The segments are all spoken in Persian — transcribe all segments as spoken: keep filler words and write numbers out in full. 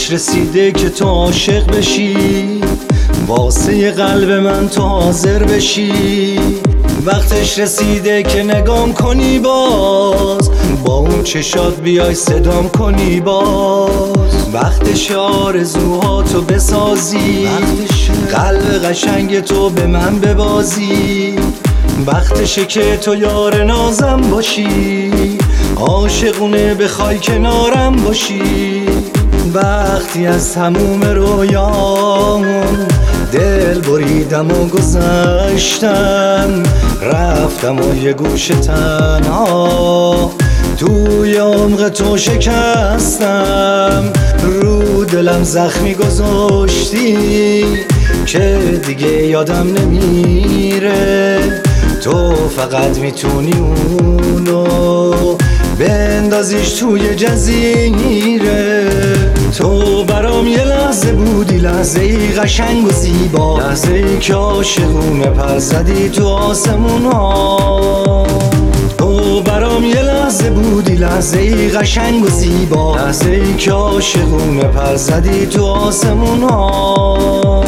وقتش رسیده که تو عاشق بشی، واسه قلب من تو حاضر بشی. وقتش رسیده که نگام کنی باز، با اون چشات بیای صدام کنی باز. وقتش آرزوهاتو بسازی، قلب قشنگ تو به من ببازی. وقتشه که تو یار نازم باشی، عاشقونه بخوای کنارم باشی. وقتی از تموم رویامون دل بریدم و گذشتم، رفتم و یه گوشه تنها توی عمق تو شکستم. رو دلم زخمی گذاشتی که دیگه یادم نمیره، تو فقط میتونی اونو بندازیش توی جزیره. تو برام یه لحظه بودی، لحظه ای قشنگ و زیبا، لحظه ای که عاشقونه پر زدی تو آسمون ها. تو برام یه لحظه بودی، لحظه ای قشنگ و زیبا، لحظه ای که عاشقونه پر زدی تو آسمون ها.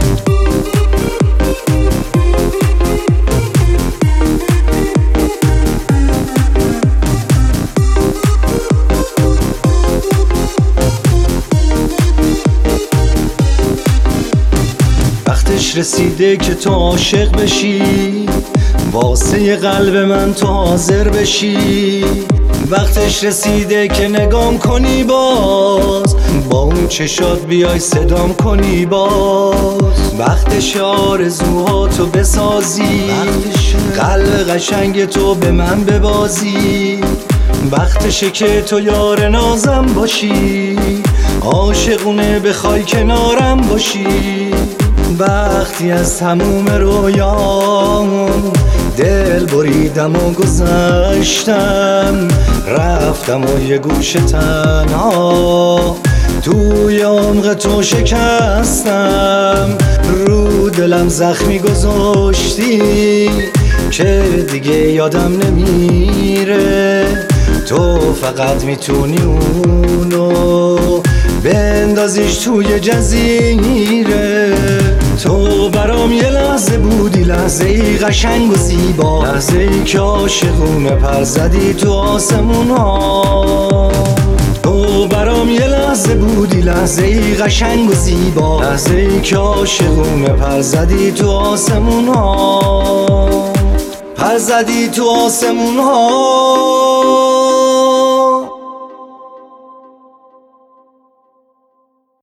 وقتش رسیده که تو عاشق بشی، واسه قلب من تو حاضر بشی. وقتش رسیده که نگام کنی باز، با اون چشات بیای صدام کنی باز. وقتش آرزوهاتو بسازی، قلب قشنگ تو به من ببازی. وقتشه که تو یار نازم باشی، عاشقونه بخوای کنارم باشی. وقتی از تموم رویامون دل بریدم و گذشتم، رفتم و یه گوشه تنها توی عمق تو شکستم. رو دلم زخمی گذاشتی که دیگه یادم نمیره، تو فقط میتونی اونو بندازیش توی جزیره. تو برام یه لحظه بودی، لحظه ای قشنگ و زیبا، لحظه ای که عاشقونه پر زدی تو آسمون ها. تو برام یه لحظه بودی، لحظه ای قشنگ و زیبا، لحظه ای که عاشقونه پر زدی تو آسمون ها، پر زدی تو آسمون ها.